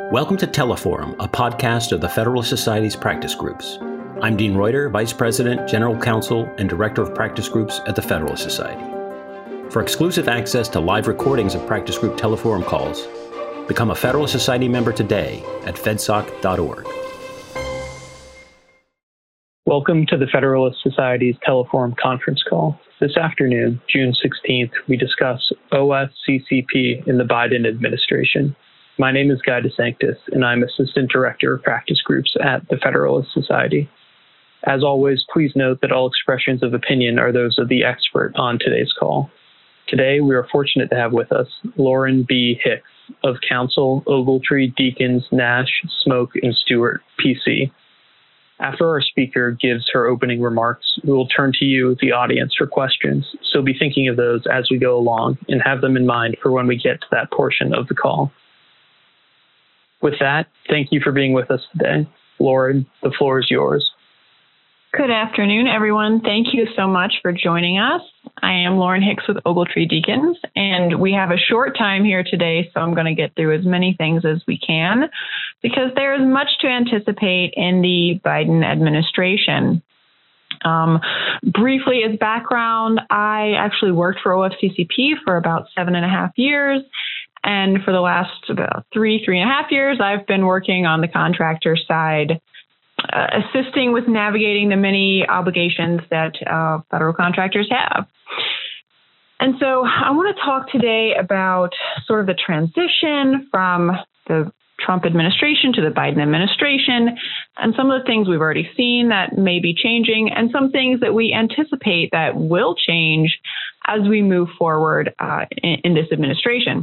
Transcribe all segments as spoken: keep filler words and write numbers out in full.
Welcome to Teleforum, a podcast of the Federalist Society's practice groups. I'm Dean Reuter, Vice President, General Counsel, and Director of Practice Groups at the Federalist Society. For exclusive access to live recordings of practice group Teleforum calls, become a Federalist Society member today at fedsoc dot org. Welcome to the Federalist Society's Teleforum conference call. This afternoon, June sixteenth, we discuss O F C C P in the Biden administration. My name is Guy DeSanctis, and I'm Assistant Director of Practice Groups at the Federalist Society. As always, please note that all expressions of opinion are those of the expert on today's call. Today, we are fortunate to have with us Lauren B. Hicks of Counsel, Ogletree, Deakins, Nash, Smoke, and Stewart, P C. After our speaker gives her opening remarks, we will turn to you, the audience, for questions, so be thinking of those as we go along and have them in mind for when we get to that portion of the call. With that, thank you for being with us today. Lauren, the floor is yours. Good afternoon, everyone. Thank you so much for joining us. I am Lauren Hicks with Ogletree Deakins, and we have a short time here today, so I'm going to get through as many things as we can because there is much to anticipate in the Biden administration. Um, briefly, as background, I actually worked for O F C C P for about seven and a half years. And for the last about three, three and a half years, I've been working on the contractor side, uh, assisting with navigating the many obligations that uh, federal contractors have. And so I want to talk today about sort of the transition from the Trump administration to the Biden administration and some of the things we've already seen that may be changing and some things that we anticipate that will change as we move forward uh, in, in this administration.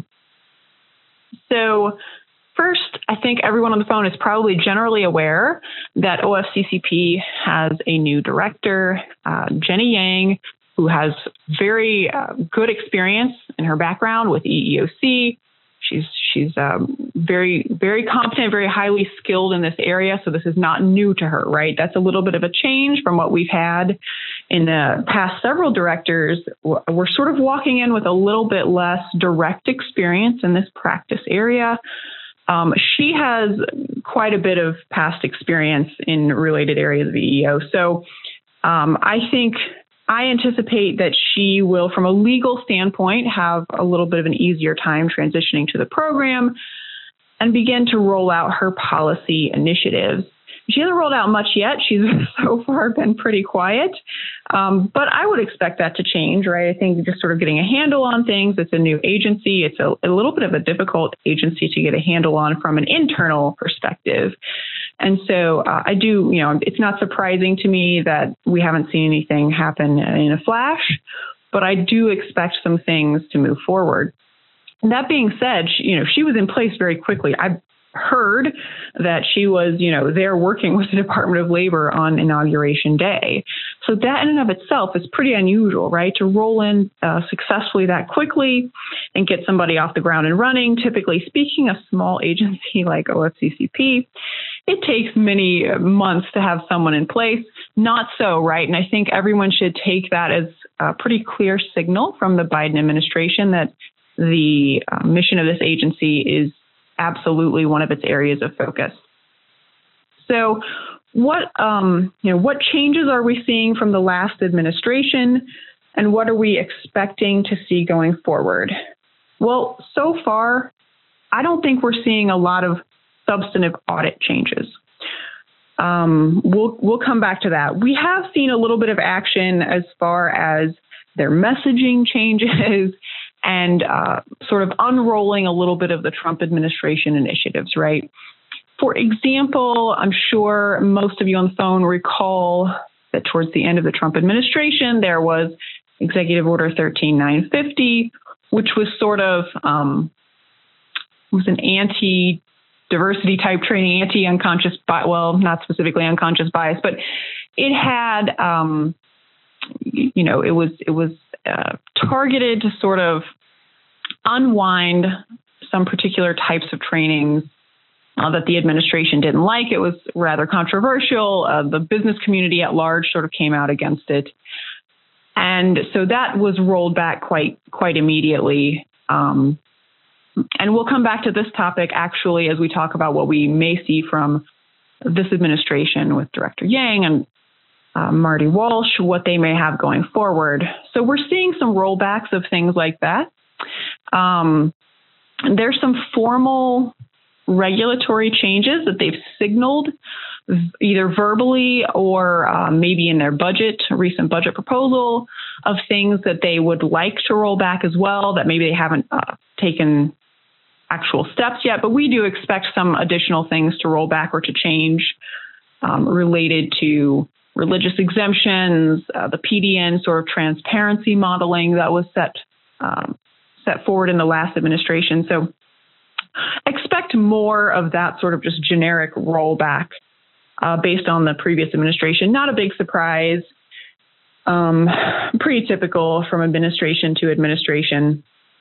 So first, I think everyone on the phone is probably generally aware that O F C C P has a new director, uh, Jenny Yang, who has very uh, good experience in her background with E E O C. She's she's um, very, very competent, very highly skilled in this area. So this is not new to her, right? That's a little bit of a change from what we've had in the past several directors. We're sort of walking in with a little bit less direct experience in this practice area. Um, she has quite a bit of past experience in related areas of E E O. So um, I think I anticipate that she will, from a legal standpoint, have a little bit of an easier time transitioning to the program and begin to roll out her policy initiatives. She hasn't rolled out much yet. She's so far been pretty quiet, um, but I would expect that to change, right? I think just sort of getting a handle on things. It's a new agency. It's a, a little bit of a difficult agency to get a handle on from an internal perspective. And so uh, I do, you know, it's not surprising to me that we haven't seen anything happen in a flash, but I do expect some things to move forward. And that being said, she, you know, she was in place very quickly. I heard that she was, you know, there working with the Department of Labor on Inauguration Day. So that in and of itself is pretty unusual, right? To roll in uh, successfully that quickly and get somebody off the ground and running. Typically speaking, a small agency like O F C C P, it takes many months to have someone in place. Not so, right? And I think everyone should take that as a pretty clear signal from the Biden administration that the uh, mission of this agency is absolutely one of its areas of focus. So what, um, you know, what changes are we seeing from the last administration, and what are we expecting to see going forward? Well, so far, I don't think we're seeing a lot of substantive audit changes. Um, we'll, we'll come back to that. We have seen a little bit of action as far as their messaging changes and uh, sort of unrolling a little bit of the Trump administration initiatives, right? For example, I'm sure most of you on the phone recall that towards the end of the Trump administration, there was Executive Order thirteen nine fifty, which was sort of um, was an anti-diversity type training, anti-unconscious bias, well, not specifically unconscious bias, but it had, um, you know, it was it was uh, targeted to sort of unwind some particular types of trainings uh, that the administration didn't like. It was rather controversial. Uh, the business community at large sort of came out against it. And so that was rolled back quite quite immediately. Um, and we'll come back to this topic actually as we talk about what we may see from this administration with Director Yang and uh, Marty Walsh, what they may have going forward. So we're seeing some rollbacks of things like that. Um, there's some formal regulatory changes that they've signaled either verbally or uh, maybe in their budget, recent budget proposal, of things that they would like to roll back as well that maybe they haven't uh, taken actual steps yet. But we do expect some additional things to roll back or to change um, related to religious exemptions, uh, the P D N sort of transparency modeling that was set um, set forward in the last administration. So expect more of that sort of just generic rollback uh, based on the previous administration. Not a big surprise. Um, pretty typical from administration to administration.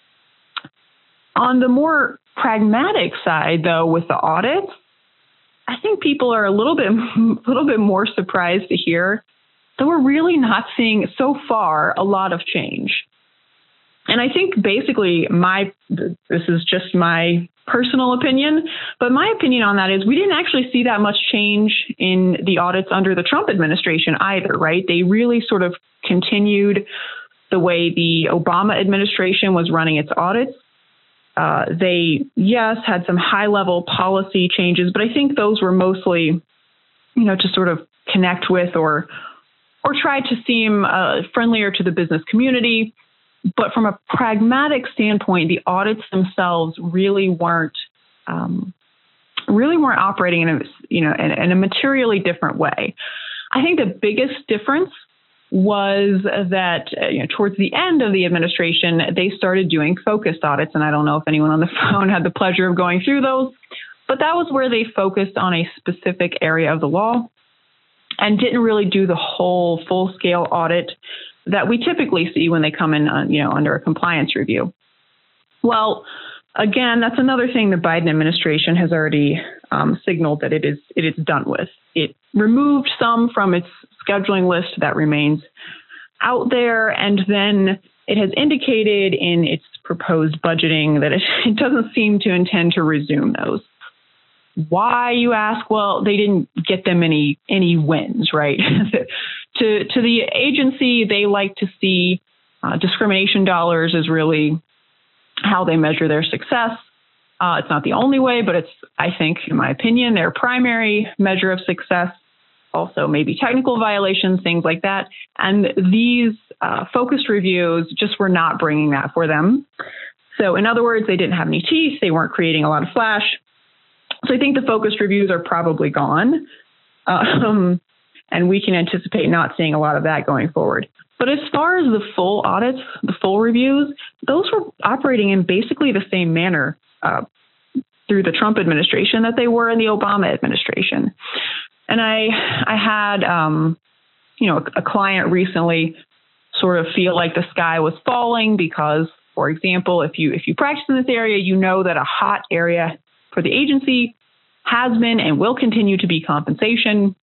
On the more pragmatic side, though, with the audits, I think people are a little bit, a little bit more surprised to hear that we're really not seeing so far a lot of change. And I think basically my, this is just my personal opinion, but my opinion on that is we didn't actually see that much change in the audits under the Trump administration either, right? They really sort of continued the way the Obama administration was running its audits. Uh, they, yes, had some high-level policy changes, but I think those were mostly, you know, to sort of connect with or or try to seem uh, friendlier to the business community. But from a pragmatic standpoint, the audits themselves really weren't um, really weren't operating in a you know in, in a materially different way. I think the biggest difference was that uh, you know, towards the end of the administration, they started doing focused audits. And I don't know if anyone on the phone had the pleasure of going through those, but that was where they focused on a specific area of the law and didn't really do the whole full-scale audit that we typically see when they come in on, you know, under a compliance review. Well, again, that's another thing the Biden administration has already um, signaled that it is it is done with. It removed some from its scheduling list that remains out there, and then it has indicated in its proposed budgeting that it, it doesn't seem to intend to resume those. Why, you ask? Well, they didn't get them any any wins, right? to to the agency, they like to see uh, discrimination dollars as really how they measure their success. Uh, it's not the only way, but it's, I think, in my opinion, their primary measure of success. Also, maybe technical violations, things like that. And these uh, focused reviews just were not bringing that for them. So, in other words, they didn't have any teeth. They weren't creating a lot of flash. So I think the focused reviews are probably gone. Um, and we can anticipate not seeing a lot of that going forward. But as far as the full audits, the full reviews, those were operating in basically the same manner uh, through the Trump administration that they were in the Obama administration. And I I had, um, you know, a, a client recently sort of feel like the sky was falling because, for example, if you if you practice in this area, you know that a hot area for the agency has been and will continue to be compensation.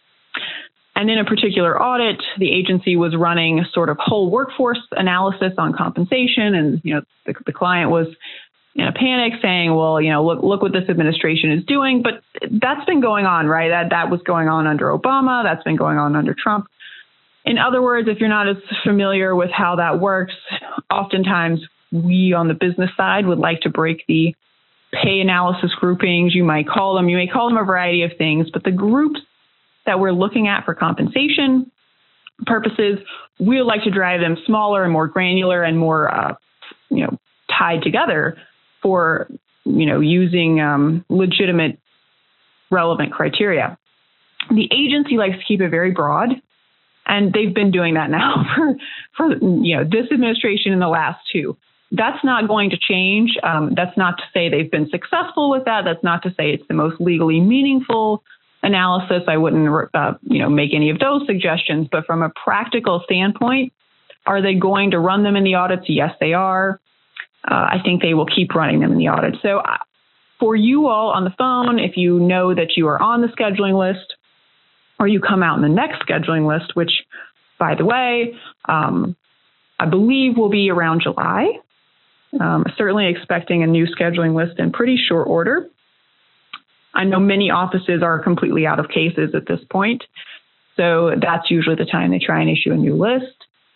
And in a particular audit, the agency was running sort of whole workforce analysis on compensation. And, you know, the, the client was in a panic saying, well, you know, look, look what this administration is doing. But that's been going on, right? That, that was going on under Obama. That's been going on under Trump. In other words, if you're not as familiar with how that works, oftentimes we on the business side would like to break the pay analysis groupings. You might call them, you may call them a variety of things, but the groups that we're looking at for compensation purposes, we would like to drive them smaller and more granular and more, uh, you know, tied together for, you know, using um, legitimate, relevant criteria. The agency likes to keep it very broad, and they've been doing that now for, for you know, this administration and the last two. That's not going to change. Um, that's not to say they've been successful with that. That's not to say it's the most legally meaningful analysis. I wouldn't, uh, you know, make any of those suggestions. But from a practical standpoint, are they going to run them in the audits? Yes, they are. Uh, I think they will keep running them in the audit. So uh, for you all on the phone, if you know that you are on the scheduling list or you come out in the next scheduling list, which, by the way, um, I believe will be around July. Um, certainly expecting a new scheduling list in pretty short order. I know many offices are completely out of cases at this point, so that's usually the time they try and issue a new list.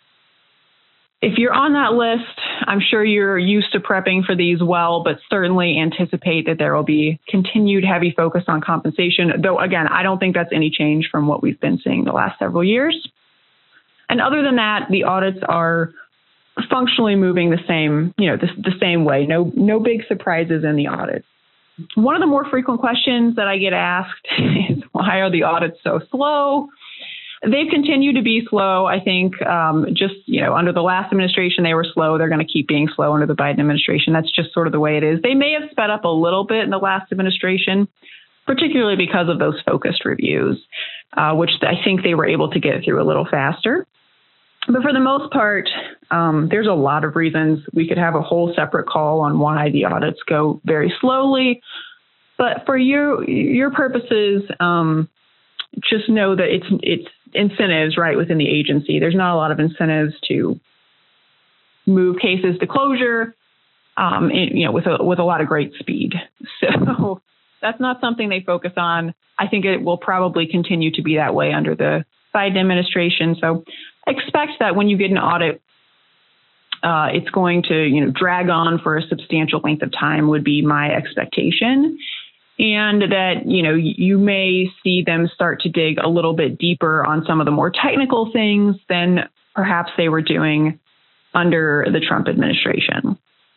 If you're on that list, I'm sure you're used to prepping for these well, but certainly anticipate that there will be continued heavy focus on compensation, though, again, I don't think that's any change from what we've been seeing the last several years. And other than that, the audits are functionally moving the same, you know, the, the same way. No, no big surprises in the audits. One of the more frequent questions that I get asked is, why are the audits so slow? They've continued to be slow. I think um, just, you know, under the last administration, they were slow. They're going to keep being slow under the Biden administration. That's just sort of the way it is. They may have sped up a little bit in the last administration, particularly because of those focused reviews, uh, which I think they were able to get through a little faster. But for the most part, um, there's a lot of reasons. We could have a whole separate call on why the audits go very slowly. But for your your purposes, um, just know that it's it's incentives right within the agency. There's not a lot of incentives to move cases to closure, um, and, you know, with a with a lot of great speed. So that's not something they focus on. I think it will probably continue to be that way under the Biden administration. So expect that when you get an audit, uh, it's going to, you know, drag on for a substantial length of time would be my expectation. And that, you know, you may see them start to dig a little bit deeper on some of the more technical things than perhaps they were doing under the Trump administration.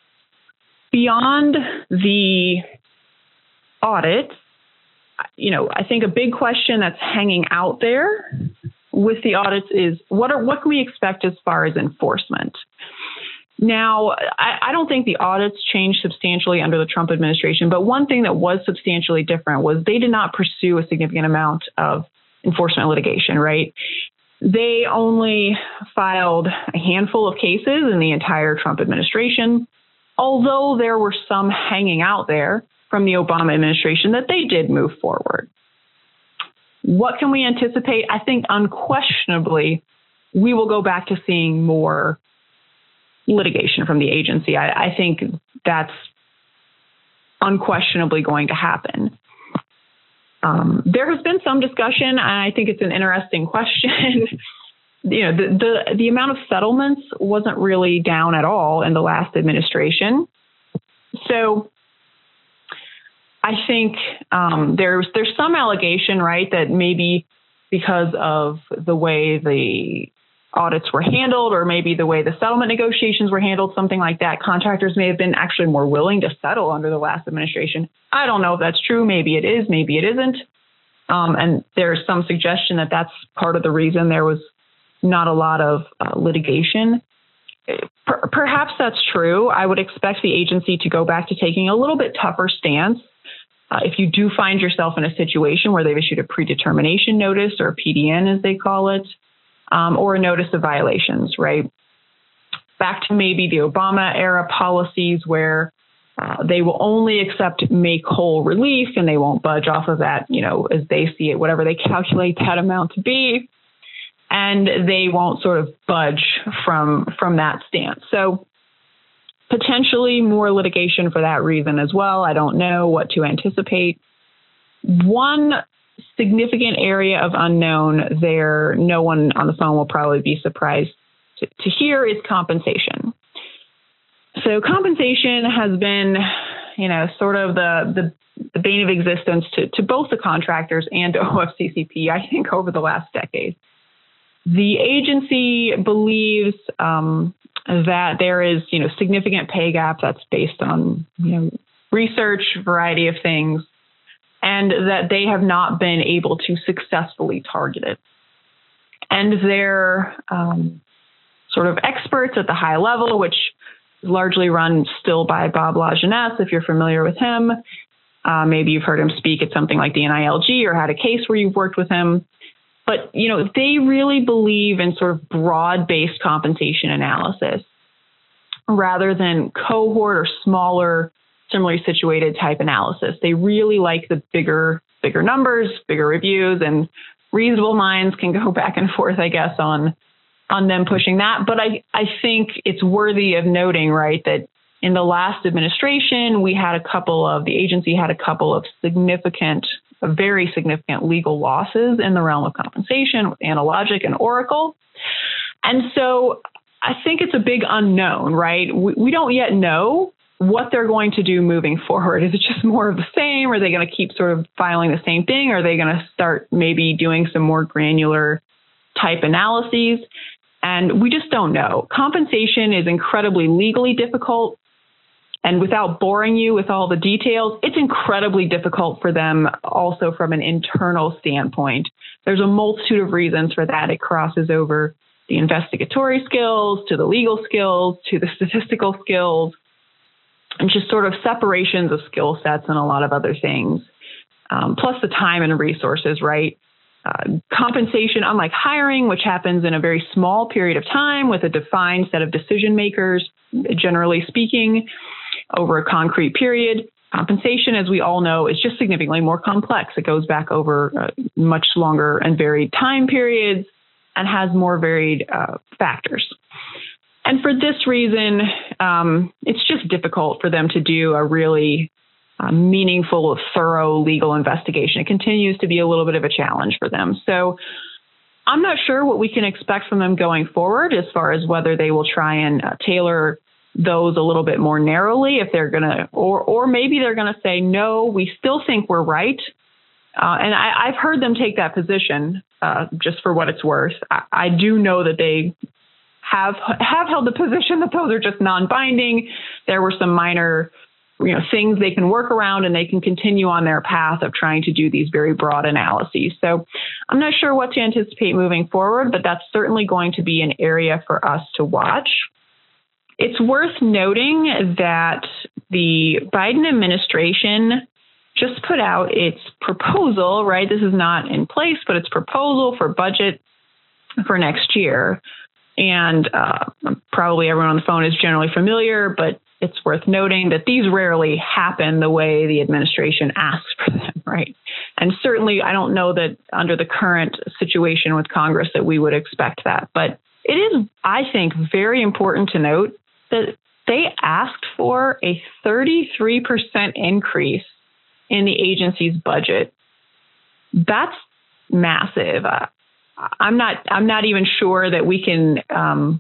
Beyond the audit, you know, I think a big question that's hanging out there with the audits is what are what can we expect as far as enforcement? Now, I, I don't think the audits changed substantially under the Trump administration, but one thing that was substantially different was they did not pursue a significant amount of enforcement litigation, right? They only filed a handful of cases in the entire Trump administration, although there were some hanging out there from the Obama administration that they did move forward. What can we anticipate? I think unquestionably, we will go back to seeing more litigation from the agency. I, I think that's unquestionably going to happen. Um, there has been some discussion, and I think it's an interesting question. you know, the, the the amount of settlements wasn't really down at all in the last administration. So I think um, there's there's some allegation, right, that maybe because of the way the audits were handled, or maybe the way the settlement negotiations were handled, something like that, contractors may have been actually more willing to settle under the last administration. I don't know if that's true. Maybe it is, maybe it isn't. Um, and there's some suggestion that that's part of the reason there was not a lot of uh, litigation. Per- perhaps that's true. I would expect the agency to go back to taking a little bit tougher stance. Uh, if you do find yourself in a situation where they've issued a predetermination notice, or a P D N as they call it, Um, or a notice of violations, right? Back to maybe the Obama era policies where uh, they will only accept make whole relief and they won't budge off of that, you know, as they see it, whatever they calculate that amount to be. And they won't sort of budge from, from that stance. So potentially more litigation for that reason as well. I don't know what to anticipate. One significant area of unknown there, no one on the phone will probably be surprised to, to hear, is compensation. So compensation has been, you know, sort of the, the, the bane of existence to, to both the contractors and O F C C P, I think, over the last decade. The agency believes um, that there is, you know, significant pay gap that's based on, you know, research, variety of things, and that they have not been able to successfully target it. And their um, sort of experts at the high level, which is largely run still by Bob Lajeunesse, if you're familiar with him, uh, maybe you've heard him speak at something like the N I L G or had a case where you've worked with him. But, you know, they really believe in sort of broad-based compensation analysis rather than cohort or smaller, similarly situated type analysis. They really like the bigger, bigger numbers, bigger reviews, and reasonable minds can go back and forth, I guess, on on them pushing that. But I, I think it's worthy of noting, right, that in the last administration, we had a couple of, the agency had a couple of significant, very significant legal losses in the realm of compensation with Analogic and Oracle. And so I think it's a big unknown, right? We, we don't yet know what they're going to do moving forward. Is it just more of the same? Are they going to keep sort of filing the same thing? Or are they going to start maybe doing some more granular type analyses? And we just don't know. Compensation is incredibly legally difficult. And without boring you with all the details, it's incredibly difficult for them also from an internal standpoint. There's a multitude of reasons for that. It crosses over the investigatory skills, to the legal skills, to the statistical skills, and just sort of separations of skill sets and a lot of other things, um, plus the time and resources, right? Uh, compensation, unlike hiring, which happens in a very small period of time with a defined set of decision makers, generally speaking, over a concrete period. Compensation, as we all know, is just significantly more complex. It goes back over uh, much longer and varied time periods and has more varied uh, factors. And for this reason, um, it's just difficult for them to do a really uh, meaningful, thorough legal investigation. It continues to be a little bit of a challenge for them. So I'm not sure what we can expect from them going forward as far as whether they will try and uh, tailor those a little bit more narrowly, if they're going to, or or maybe they're going to say, no, we still think we're right. Uh, and I, I've heard them take that position uh, just for what it's worth. I, I do know that they have have held the position that those are just non-binding. There were some minor, you know, things they can work around, and they can continue on their path of trying to do these very broad analyses. So I'm not sure what to anticipate moving forward, but that's certainly going to be an area for us to watch. It's worth noting that the Biden administration just put out its proposal, right? This is not in place, but its proposal for budget for next year. And uh, probably everyone on the phone is generally familiar, but it's worth noting that these rarely happen the way the administration asks for them, right? And certainly, I don't know that under the current situation with Congress that we would expect that. But it is, I think, very important to note that they asked for a thirty-three percent increase in the agency's budget. That's massive. Uh, I'm not. I'm not even sure that we can um,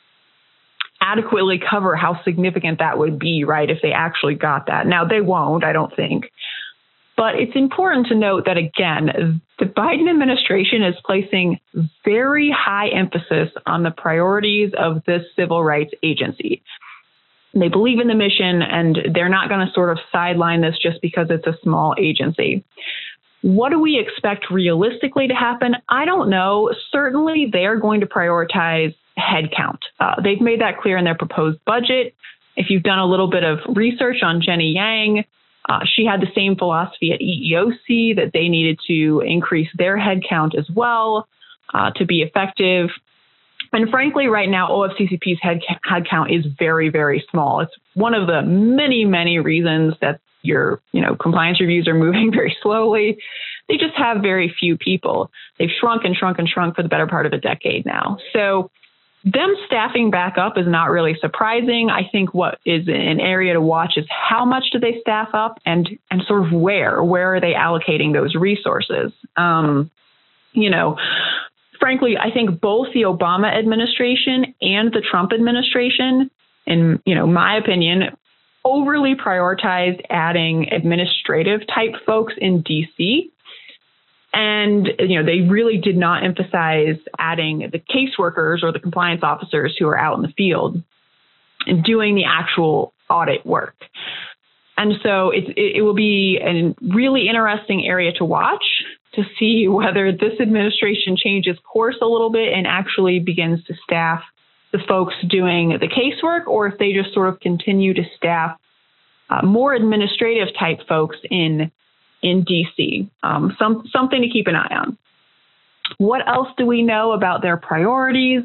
adequately cover how significant that would be, right? If they actually got that. Now they won't, I don't think. But it's important to note that again, the Biden administration is placing very high emphasis on the priorities of this civil rights agency. They believe in the mission, and they're not going to sort of sideline this just because it's a small agency. What do we expect realistically to happen? I don't know. Certainly, they are going to prioritize headcount. Uh, they've made that clear in their proposed budget. If you've done a little bit of research on Jenny Yang, uh, she had the same philosophy at E E O C that they needed to increase their headcount as well uh, to be effective. And frankly, right now, O F C C P's head headcount is very, very small. It's one of the many, many reasons that your, you know, compliance reviews are moving very slowly. They just have very few people. They've shrunk and shrunk and shrunk for the better part of a decade now. So them staffing back up is not really surprising. I think what is an area to watch is how much do they staff up, and and sort of where, where are they allocating those resources? Um, you know, frankly, I think both the Obama administration and the Trump administration, in, you know, my opinion, overly prioritized adding administrative type folks in D C. And, you know, they really did not emphasize adding the caseworkers or the compliance officers who are out in the field and doing the actual audit work. And so it, it will be a really interesting area to watch to see whether this administration changes course a little bit and actually begins to staff the folks doing the casework, or if they just sort of continue to staff uh, more administrative type folks in in D C. Um, some, something to keep an eye on. What else do we know about their priorities?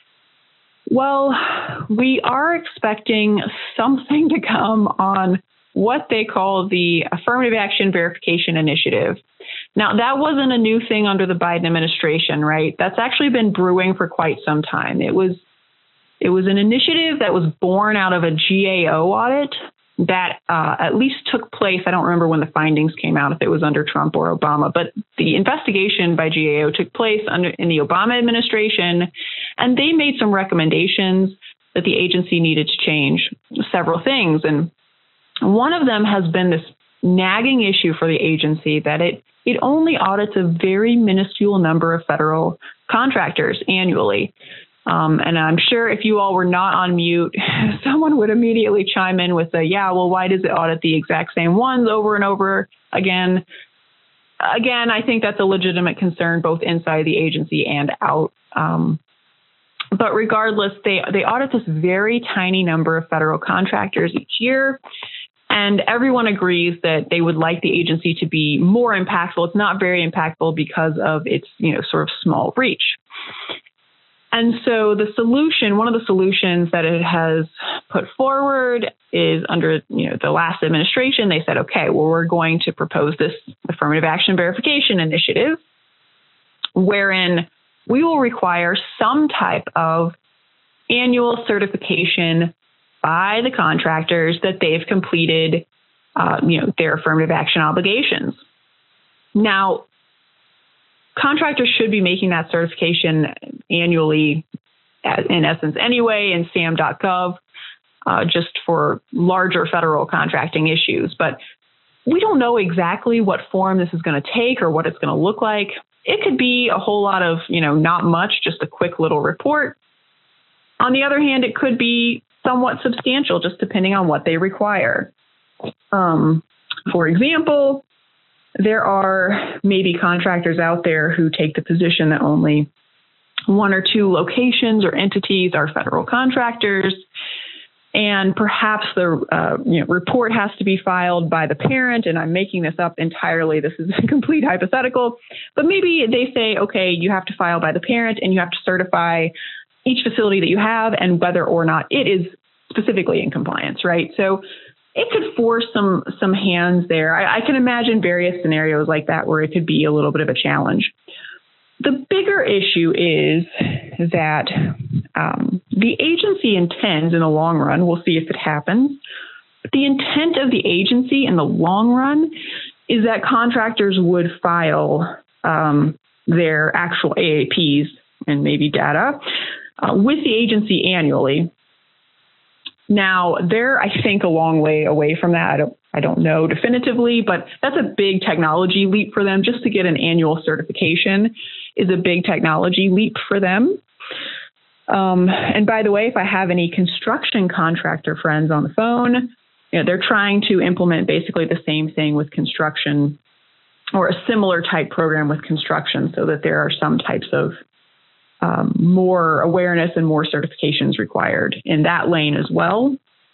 Well, we are expecting something to come on what they call the Affirmative Action Verification Initiative. Now, that wasn't a new thing under the Biden administration, right? That's actually been brewing for quite some time. It was It was an initiative that was born out of a G A O audit that uh, at least took place. I don't remember when the findings came out, if it was under Trump or Obama, but the investigation by G A O took place under in the Obama administration, and they made some recommendations that the agency needed to change several things. And one of them has been this nagging issue for the agency that it it only audits a very minuscule number of federal contractors annually. Um, and I'm sure if you all were not on mute, someone would immediately chime in with a, yeah, well, why does it audit the exact same ones over and over again? Again, I think that's a legitimate concern both inside the agency and out. Um, but regardless, they, they audit this very tiny number of federal contractors each year. And everyone agrees that they would like the agency to be more impactful. It's not very impactful because of its, you know, sort of small reach. And so the solution, one of the solutions that it has put forward is under, you know, the last administration, they said, okay, well, we're going to propose this affirmative action verification initiative wherein we will require some type of annual certification by the contractors that they've completed, uh, you know, their affirmative action obligations. Now, contractors should be making that certification annually, in essence, anyway, in S A M dot gov, uh, just for larger federal contracting issues. But we don't know exactly what form this is going to take or what it's going to look like. It could be a whole lot of, you know, not much, just a quick little report. On the other hand, it could be somewhat substantial, just depending on what they require. Um, for example, there are maybe contractors out there who take the position that only one or two locations or entities are federal contractors, and perhaps the uh, you know, report has to be filed by the parent, and I'm making this up entirely. This is a complete hypothetical, but maybe they say, okay, you have to file by the parent, and you have to certify each facility that you have and whether or not it is specifically in compliance, right? So it could force some some hands there. I, I can imagine various scenarios like that where it could be a little bit of a challenge. The bigger issue is that um, the agency intends in the long run, we'll see if it happens, but the intent of the agency in the long run is that contractors would file um, their actual A A Ps and maybe data uh, with the agency annually. Now, they're, I think, a long way away from that. I don't, I don't know definitively, but that's a big technology leap for them. Just to get an annual certification is a big technology leap for them. Um, and by the way, if I have any construction contractor friends on the phone, you know, they're trying to implement basically the same thing with construction or a similar type program with construction so that there are some types of Um, more awareness and more certifications required in that lane as well.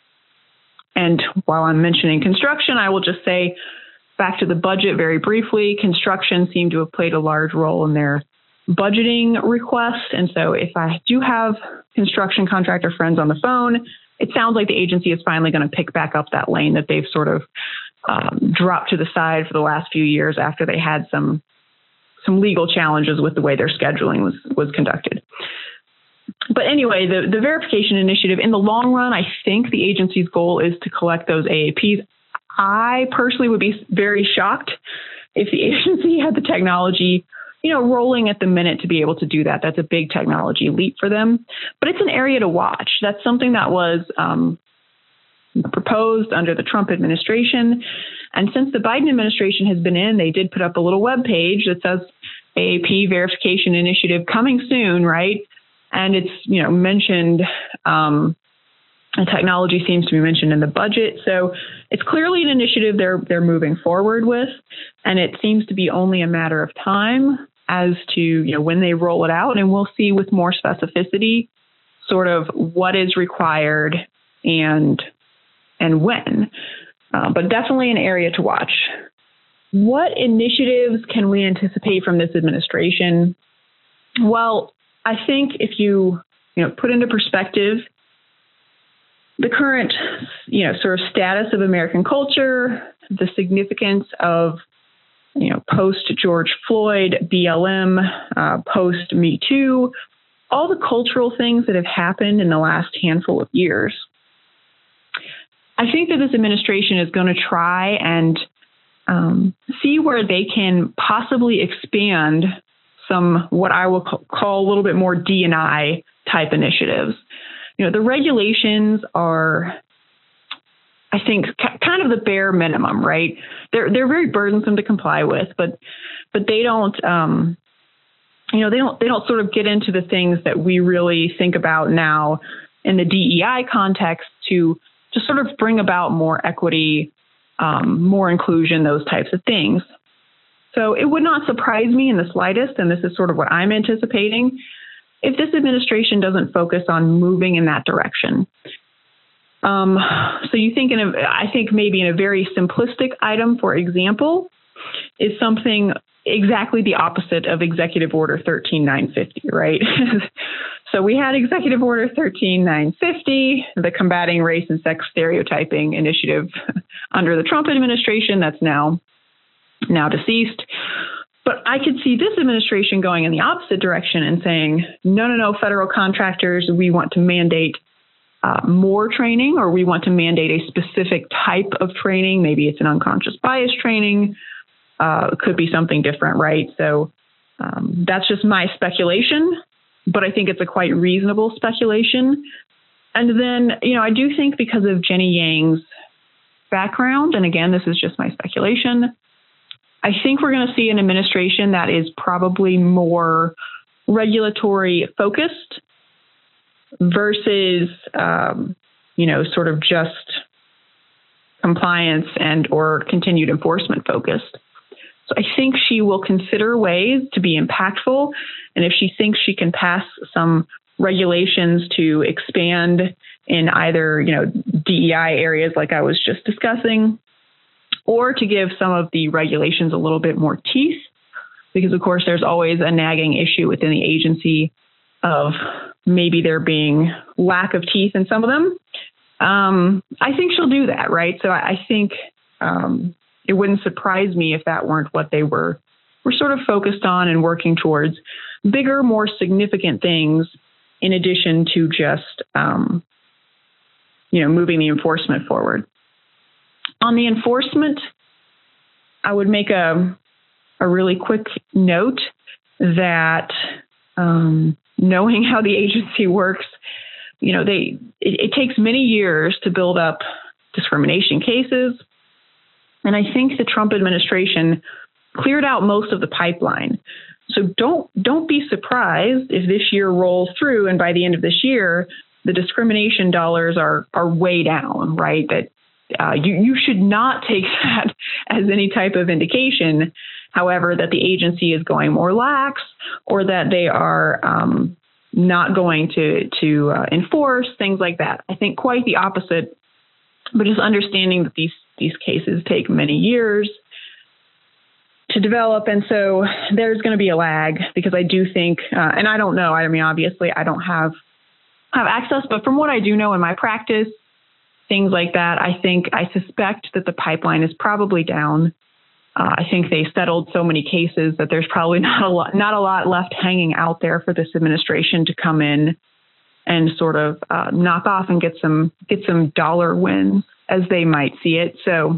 And while I'm mentioning construction, I will just say back to the budget very briefly. Construction seemed to have played a large role in their budgeting request. And so if I do have construction contractor friends on the phone, it sounds like the agency is finally going to pick back up that lane that they've sort of um, dropped to the side for the last few years after they had some some legal challenges with the way their scheduling was, was conducted. But anyway, the, the verification initiative, in the long run, I think the agency's goal is to collect those A A Ps. I personally would be very shocked if the agency had the technology, you know, rolling at the minute to be able to do that. That's a big technology leap for them, but it's an area to watch. That's something that was um, proposed under the Trump administration. And since the Biden administration has been in, they did put up a little web page that says A A P verification initiative coming soon, right? And it's, you know, mentioned, um, and technology seems to be mentioned in the budget. So it's clearly an initiative they're they're moving forward with, and it seems to be only a matter of time as to, you know, when they roll it out, and we'll see with more specificity sort of what is required and and when. Uh, but definitely an area to watch. What initiatives can we anticipate from this administration? Well, I think if you, you know, put into perspective the current, you know, sort of status of American culture, the significance of, you know, post George Floyd, B L M, uh, post Me Too, all the cultural things that have happened in the last handful of years. I think that this administration is going to try and um, see where they can possibly expand some what I will call a little bit more D and I type initiatives. You know, the regulations are, I think, kind of the bare minimum, right? They're they're very burdensome to comply with, but but they don't, um, you know, they don't they don't sort of get into the things that we really think about now in the D E I context to to sort of bring about more equity, um, more inclusion, those types of things. So it would not surprise me in the slightest, and this is sort of what I'm anticipating, if this administration doesn't focus on moving in that direction. Um, so you think in a, I think maybe in a very simplistic item, for example, is something exactly the opposite of Executive Order thirteen nine fifty, right? So we had Executive Order thirteen nine fifty, the Combating Race and Sex Stereotyping Initiative under the Trump administration that's now, now deceased. But I could see this administration going in the opposite direction and saying, no, no, no, federal contractors, we want to mandate uh, more training, or we want to mandate a specific type of training. Maybe it's an unconscious bias training. Uh, it could be something different, right? So um, that's just my speculation, but I think it's a quite reasonable speculation. And then, you know, I do think because of Jenny Yang's background, and again, this is just my speculation, I think we're going to see an administration that is probably more regulatory focused versus, um, you know, sort of just compliance and or continued enforcement focused. So I think she will consider ways to be impactful. And if she thinks she can pass some regulations to expand in either, you know, D E I areas like I was just discussing, or to give some of the regulations a little bit more teeth, because, of course, there's always a nagging issue within the agency of maybe there being lack of teeth in some of them. Um, I think she'll do that, right? So I, I think um, it wouldn't surprise me if that weren't what they were, were sort of focused on and working towards, bigger, more significant things in addition to just, um, you know, moving the enforcement forward. On the enforcement, I would make a, a really quick note that um, knowing how the agency works, you know, they it, it takes many years to build up discrimination cases. And I think the Trump administration cleared out most of the pipeline. So don't don't be surprised if this year rolls through and by the end of this year, the discrimination dollars are are way down, right? That Uh, you, you should not take that as any type of indication, however, that the agency is going more lax or that they are um, not going to, to uh, enforce, things like that. I think quite the opposite, but just understanding that these, these cases take many years to develop. And so there's going to be a lag, because I do think, uh, and I don't know, I mean, obviously I don't have, have access, but from what I do know in my practice, things like that, I think, I suspect that the pipeline is probably down. Uh, I think they settled so many cases that there's probably not a lot, not a lot left hanging out there for this administration to come in and sort of uh, knock off and get some get some dollar wins as they might see it. So,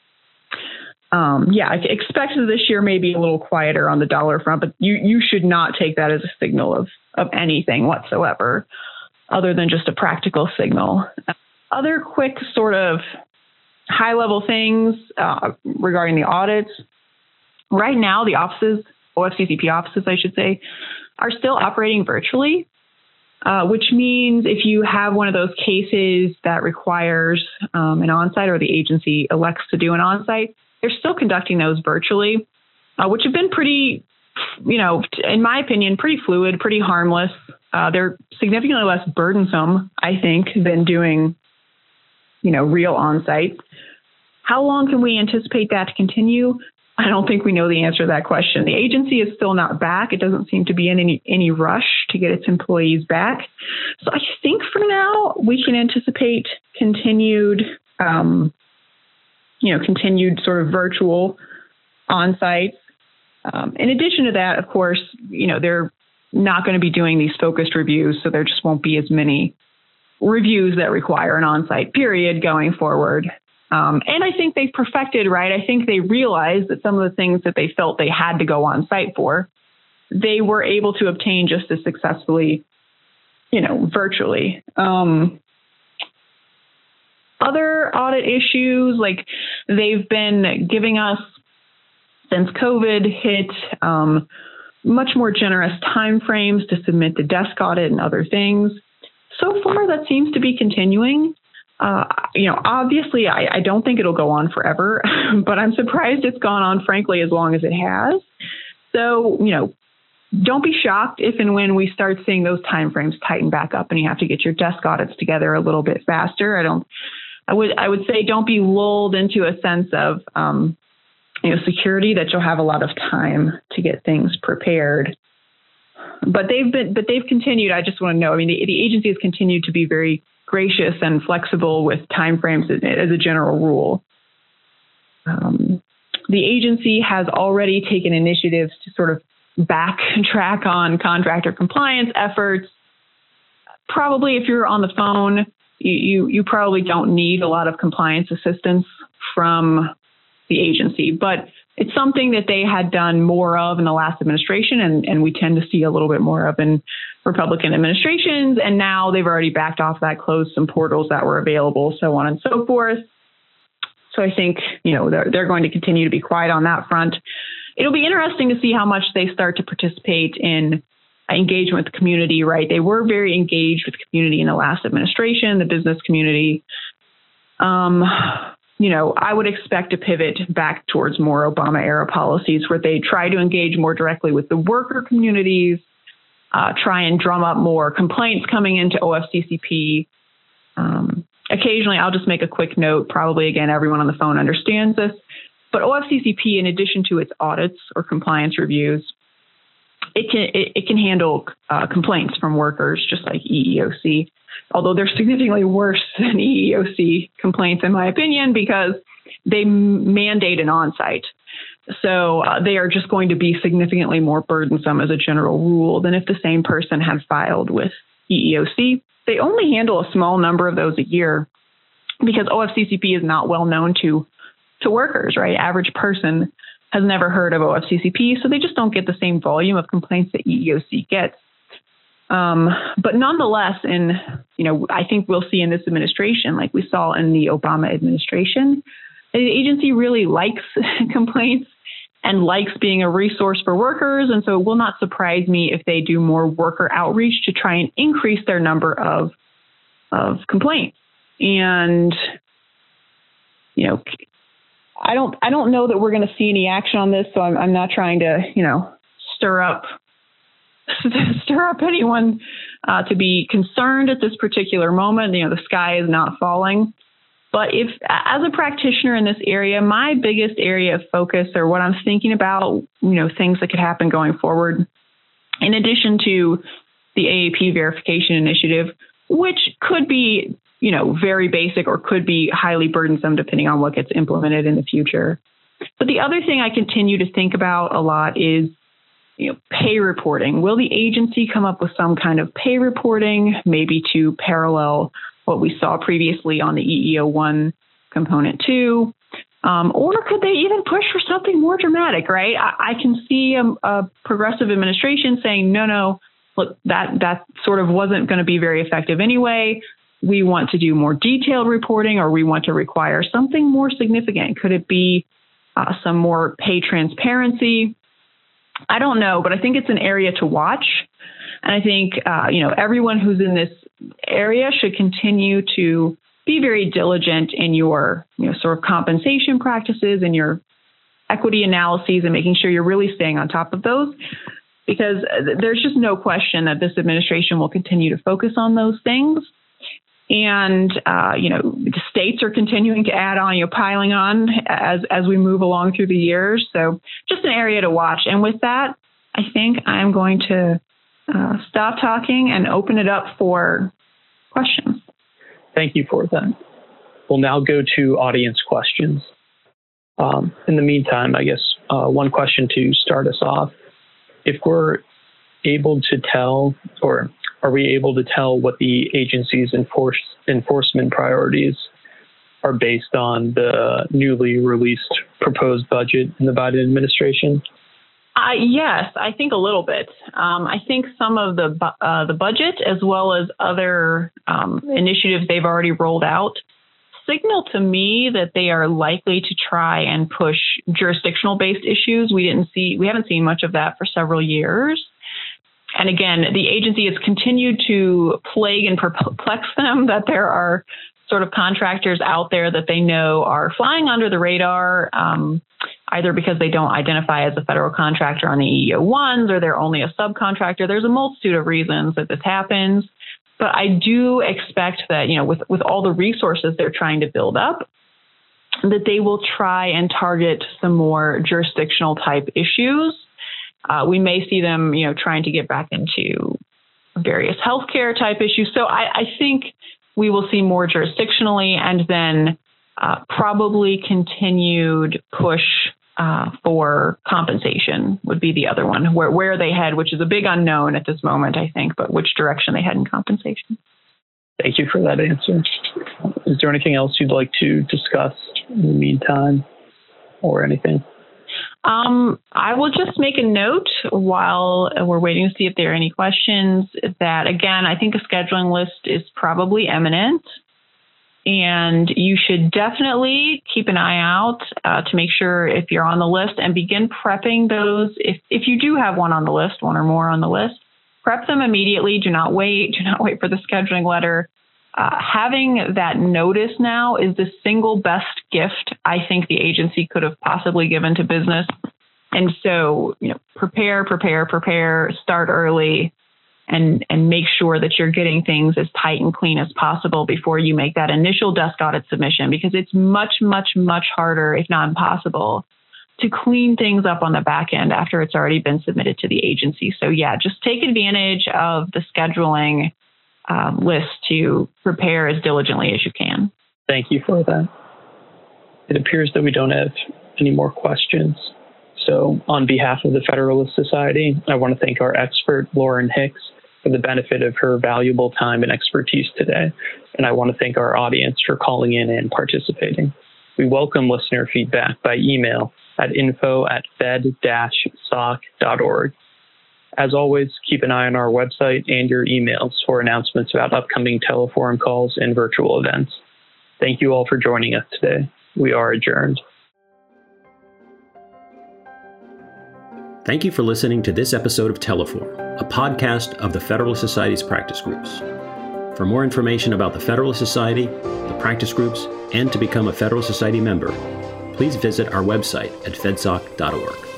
um, yeah, I expect that this year may be a little quieter on the dollar front, but you you should not take that as a signal of of anything whatsoever, other than just a practical signal. Other quick sort of high-level things uh, regarding the audits. Right now, the offices, O F C C P offices, I should say, are still operating virtually, uh, which means if you have one of those cases that requires um, an on-site, or the agency elects to do an on-site, they're still conducting those virtually, uh, which have been pretty, you know, in my opinion, pretty fluid, pretty harmless. Uh, they're significantly less burdensome, I think, than doing you know, real on-site. How long can we anticipate that to continue? I don't think we know the answer to that question. The agency is still not back. It doesn't seem to be in any, any rush to get its employees back. So I think for now, we can anticipate continued, um, you know, continued sort of virtual on-sites. Um, in addition to that, of course, you know, there not going to be doing these focused reviews, so there just won't be as many reviews that require an on-site period going forward. Um, and I think they perfected, right? I think they realized that some of the things that they felt they had to go on-site for, they were able to obtain just as successfully, you know, virtually. Um, other audit issues, like they've been giving us, since COVID hit, um, much more generous timeframes to submit the desk audit and other things. So far, that seems to be continuing. Uh, you know, obviously, I, I don't think it'll go on forever, but I'm surprised it's gone on, frankly, as long as it has. So, you know, don't be shocked if and when we start seeing those timeframes tighten back up and you have to get your desk audits together a little bit faster. I don't. I would. I would say don't be lulled into a sense of um, you know, security, that you'll have a lot of time to get things prepared. But they've been, but they've continued. I just want to know, I mean, the, the agency has continued to be very gracious and flexible with timeframes as, as a general rule. Um, the agency has already taken initiatives to sort of backtrack on contractor compliance efforts. Probably if you're on the phone, you, you, you probably don't need a lot of compliance assistance from the agency, but it's something that they had done more of in the last administration, and, and we tend to see a little bit more of in Republican administrations. And now they've already backed off that, closed some portals that were available, so on and so forth. So I think, you know, they're, they're going to continue to be quiet on that front. It'll be interesting to see how much they start to participate in engagement with the community, right? They were very engaged with the community in the last administration, the business community. Um, You know, I would expect to pivot back towards more Obama-era policies where they try to engage more directly with the worker communities, uh, try and drum up more complaints coming into O F C C P. Um, occasionally, I'll just make a quick note. Probably, again, everyone on the phone understands this. But O F C C P, in addition to its audits or compliance reviews, it can it, it can handle uh, complaints from workers just like E E O C. Although they're significantly worse than E E O C complaints, in my opinion, because they mandate an on-site. So uh, they are just going to be significantly more burdensome as a general rule than if the same person had filed with E E O C. They only handle a small number of those a year because O F C C P is not well known to, to workers, right? Average person has never heard of O F C C P, so they just don't get the same volume of complaints that E E O C gets. Um, but nonetheless, in, you know, I think we'll see in this administration, like we saw in the Obama administration, the agency really likes complaints and likes being a resource for workers. And so it will not surprise me if they do more worker outreach to try and increase their number of, of complaints. And, you know, I don't, I don't know that we're going to see any action on this. So I'm, I'm not trying to, you know, stir up stir up anyone uh, to be concerned at this particular moment. You know, the sky is not falling. But if, as a practitioner in this area, my biggest area of focus, or what I'm thinking about, you know, things that could happen going forward, in addition to the A A P verification initiative, which could be, you know, very basic or could be highly burdensome depending on what gets implemented in the future. But the other thing I continue to think about a lot is, you know, pay reporting. Will the agency come up with some kind of pay reporting, maybe to parallel what we saw previously on the E E O one component two? Um, or could they even push for something more dramatic, right? I, I can see a, a progressive administration saying, no, no, look, that, that sort of wasn't going to be very effective anyway. We want to do more detailed reporting, or we want to require something more significant. Could it be uh, some more pay transparency? I don't know, but I think it's an area to watch. And I think, uh, you know, everyone who's in this area should continue to be very diligent in your, you know, sort of compensation practices and your equity analyses, and making sure you're really staying on top of those, because there's just no question that this administration will continue to focus on those things. And, uh, you know, the states are continuing to add on, you know, piling on as, as we move along through the years. So just an area to watch. And with that, I think I'm going to uh, stop talking and open it up for questions. Thank you for that. We'll now go to audience questions. Um, in the meantime, I guess uh, one question to start us off. If we're able to tell, or are we able to tell what the agency's enforce, enforcement priorities are based on the newly released proposed budget in the Biden administration? Uh, yes, I think a little bit. Um, I think some of the bu- uh, the budget, as well as other um, initiatives they've already rolled out, signal to me that they are likely to try and push jurisdictional-based issues. We didn't see, we haven't seen much of that for several years. And again, the agency has continued to plague and perplex them that there are sort of contractors out there that they know are flying under the radar, um, either because they don't identify as a federal contractor on the E E O ones or they're only a subcontractor. There's a multitude of reasons that this happens. But I do expect that, you know, with, with all the resources they're trying to build up, that they will try and target some more jurisdictional type issues. Uh, we may see them, you know, trying to get back into various healthcare type issues. So I, I think we will see more jurisdictionally, and then uh, probably continued push uh, for compensation would be the other one, where, where they head, which is a big unknown at this moment, I think, but which direction they head in compensation. Thank you for that answer. Is there anything else you'd like to discuss in the meantime or anything? Um, I will just make a note while we're waiting to see if there are any questions that, again, I think a scheduling list is probably imminent, and you should definitely keep an eye out uh, to make sure if you're on the list and begin prepping those. If, if you do have one on the list, one or more on the list, prep them immediately. Do not wait. Do not wait for the scheduling letter. Uh, having that notice now is the single best gift I think the agency could have possibly given to business. And so, you know, prepare, prepare, prepare, start early, and and make sure that you're getting things as tight and clean as possible before you make that initial desk audit submission, because it's much, much, much harder, if not impossible, to clean things up on the back end after it's already been submitted to the agency. So yeah, just take advantage of the scheduling Um, list to prepare as diligently as you can. Thank you for that. It appears that we don't have any more questions. So on behalf of the Federalist Society, I want to thank our expert, Lauren Hicks, for the benefit of her valuable time and expertise today. And I want to thank our audience for calling in and participating. We welcome listener feedback by email at info at fed dash soc dot org. As always, keep an eye on our website and your emails for announcements about upcoming teleforum calls and virtual events. Thank you all for joining us today. We are adjourned. Thank you for listening to this episode of Teleforum, a podcast of the Federalist Society's practice groups. For more information about the Federalist Society, the practice groups, and to become a Federalist Society member, please visit our website at fedsoc dot org.